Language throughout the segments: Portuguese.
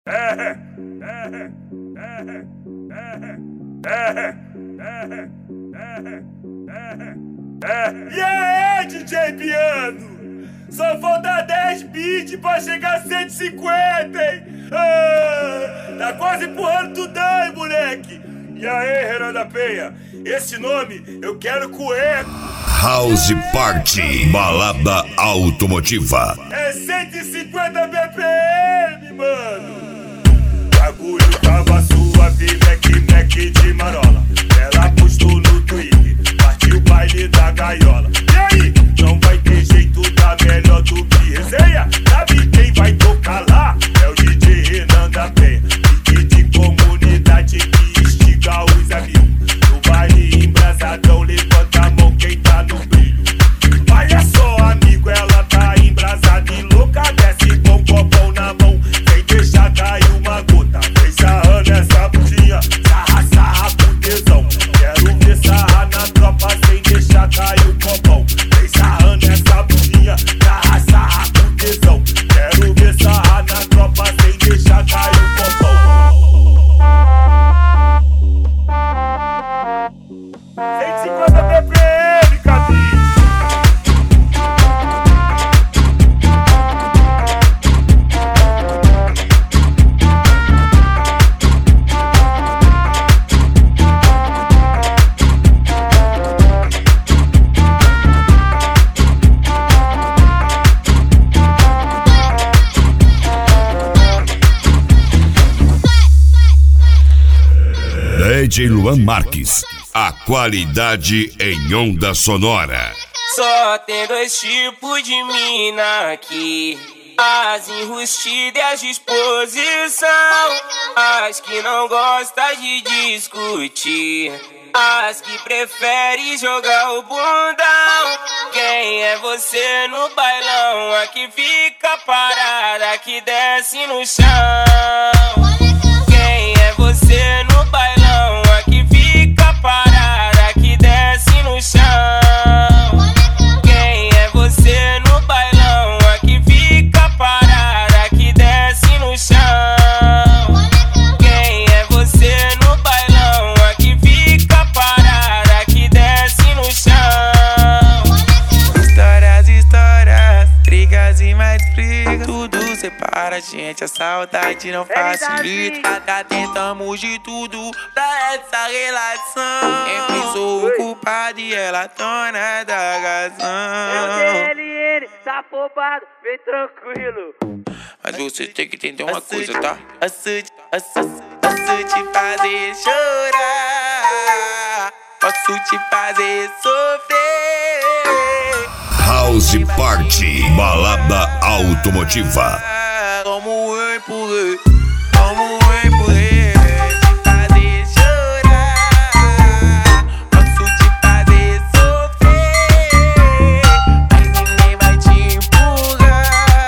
E aí, DJ Piano? Só falta 10 beats pra chegar a 150, hein? Tá quase empurrando tudo aí, moleque. E aí, Renan da Penha? Esse nome eu quero com eco. House Party, balada automotiva. É 150 BPM, mano. Bagulho tava suave, Mac de marola. Ela postou no Twitter, partiu o baile da gaiola. E aí, não vai ter jeito, tá melhor do que resenha. Sabe quem vai tocar lá? É o DJ Renan da Penha. DJ de comunidade que instiga os amigos. No baile embrasadão, levanta a mão quem tá no brilho. Olha só, amigo, ela tá embrasada e louca. Desce com o copão na mão, sem deixar cair uma gota. Vem sarrando essa bundinha, sarra com tesão. Quero ver sarrar na tropa sem deixar cair o copão. Vem sarrando essa bundinha, sarra com tesão. Quero ver sarrar na tropa sem deixar cair o copão. 150 BPM, cabicho. DJ Luan Marques, a qualidade em onda sonora. Só tem dois tipos de mina aqui: as enrustidas e as de exposição. As que não gostam de discutir, as que preferem jogar o bundão. Quem é você no bailão? A que fica parada, a que desce no chão. Quem é você no bailão? A que fica parada, a que desce no chão. Quem é você no bailão? A que fica parada, a que desce no chão. Quem é você no bailão? A que fica parada, a que desce no chão. Histórias, brigas e mais brigas. Tudo separa a gente, a saudade não facilita. Tentamos de tudo pra essa relação. Sempre sou o culpado e ela dona da razão. LN, tá afobado, vem tranquilo. Mas você tem que entender uma coisa, tá? Posso te fazer chorar, posso te fazer sofrer. House Party, balada automotiva. Como eu empurrei, te fazer chorar, posso te fazer sofrer, mas ninguém vai te empurrar.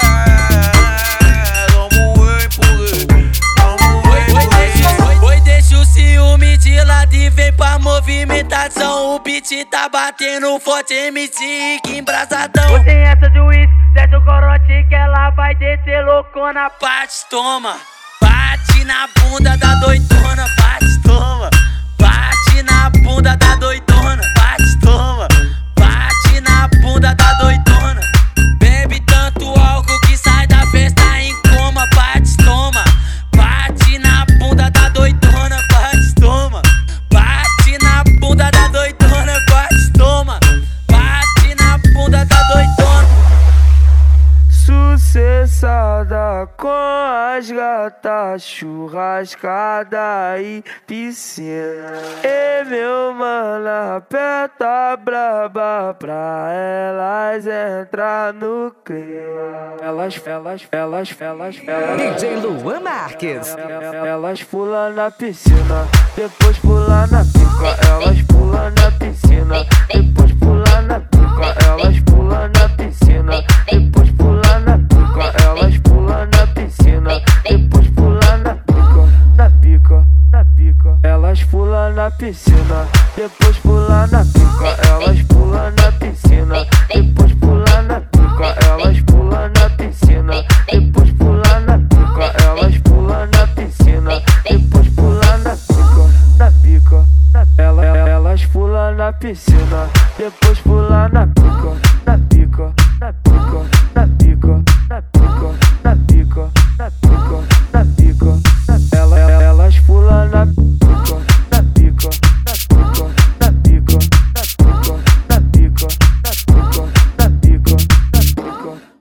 Como eu empurrei, Oi, deixa o ciúme de lado e vem pra movimentação. O beat tá batendo forte, MC que embrasadão. Hoje tem essa de uísque, desce o corote que ela vai descer loucona. Bate, toma, bate na bunda da doidona. Bate, toma, bate na bunda da doidona. Bate, toma, bate na bunda da doidona. Bebe tanto álcool que sai da festa em coma. Bate, toma, bate na bunda da doidona. Bate, toma, bate na bunda da doidona. Bate, toma, bate na bunda da doidona. Sucessada com as gatas, churrascada e piscina. E meu mano aperta braba pra elas entrar no clima. Elas DJ Luan Marques. Elas pulam na piscina, depois pulam na pica. Elas pulam na piscina, depois pulam na pica. Elas pulam na piscina, depois pulam na pica. Elas pulam na piscina, depois pulam na pica. Na pica, na pica. Elas pulam na piscina, depois pulam na pica. Elas pulam na piscina, depois pulam na pica. Elas pulam na piscina, depois pulam na pica. Elas pulam na na piscina, depois pula na pica, na pica, na pica.